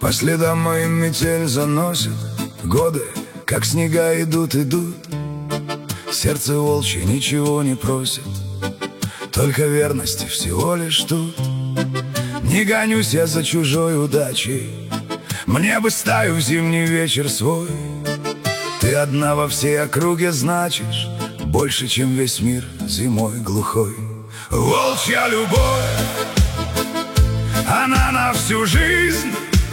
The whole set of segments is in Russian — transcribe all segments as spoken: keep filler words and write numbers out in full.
По следам моим метель заносит, годы, как снега, идут, идут. Сердце волчье ничего не просит, только верности всего лишь тут. Не гонюсь я за чужой удачей, мне бы стаю в зимний вечер свой. Ты одна во всей округе значишь больше, чем весь мир зимой глухой. Волчья любовь, она на всю жизнь.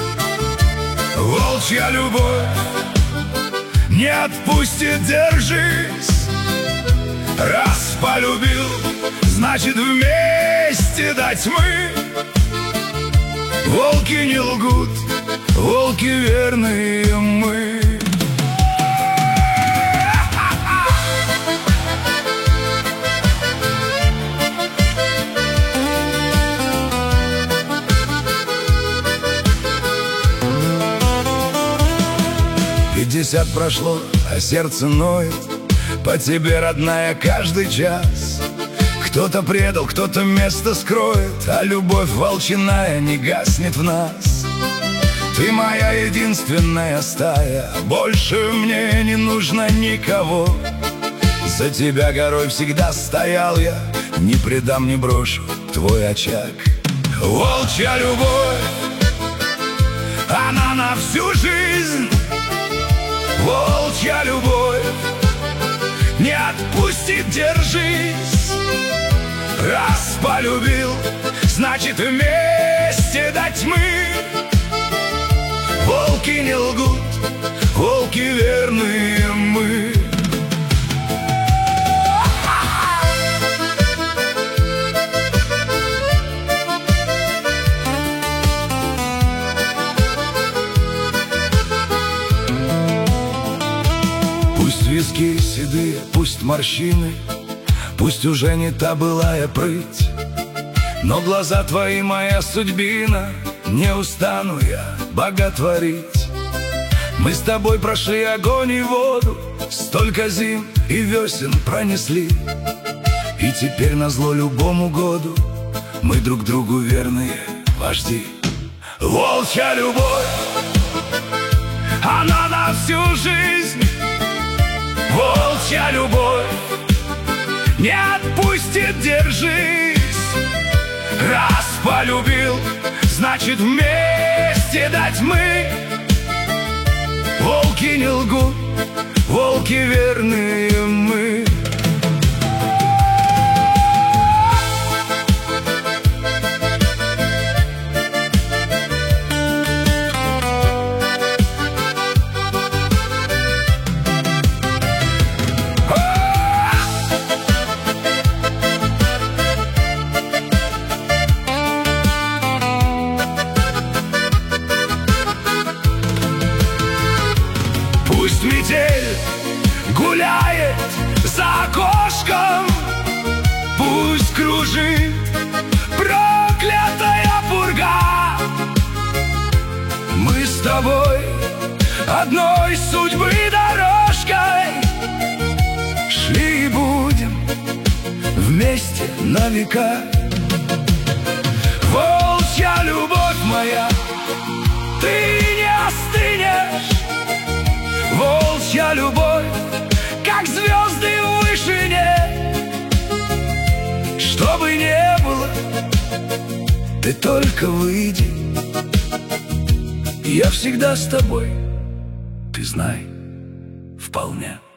Волчья любовь не отпустит, держись. Раз полюбил, значит вместе до тьмы. Волки не лгут, волки верные мы. Пятьдесят прошло, а сердце ноет по тебе, родная, каждый час. Кто-то предал, кто-то место скроет, а любовь волчиная не гаснет в нас. Ты моя единственная стая, больше мне не нужно никого. За тебя горой всегда стоял я, не предам, не брошу твой очаг. Волчья любовь, она на всю жизнь. Волчья любовь не отпустит, держись. Раз полюбил, значит вместе до тьмы. Волки не лгут, волки верные мы. Пусть виски седые, пусть морщины, пусть уже не та былая прыть, но глаза твои моя судьбина, не устану я боготворить. Мы с тобой прошли огонь и воду, столько зим и весен пронесли, и теперь назло любому году мы друг другу верные вожди. Волчья любовь, она на всю жизнь. Волчья любовь не отпустит, держись. Раз полюбил, значит вместе до тьмы. Волки не лгут, волки верные мы. Пусть метель гуляет за окошком, пусть кружит проклятая пурга. Мы с тобой одной судьбы дорожкой шли и будем вместе на века. Волчья любовь моя, ты не остынешь. Волчья любовь, как звезды в вышине. Что бы ни было, ты только выйди, я всегда с тобой, ты знай, вполне.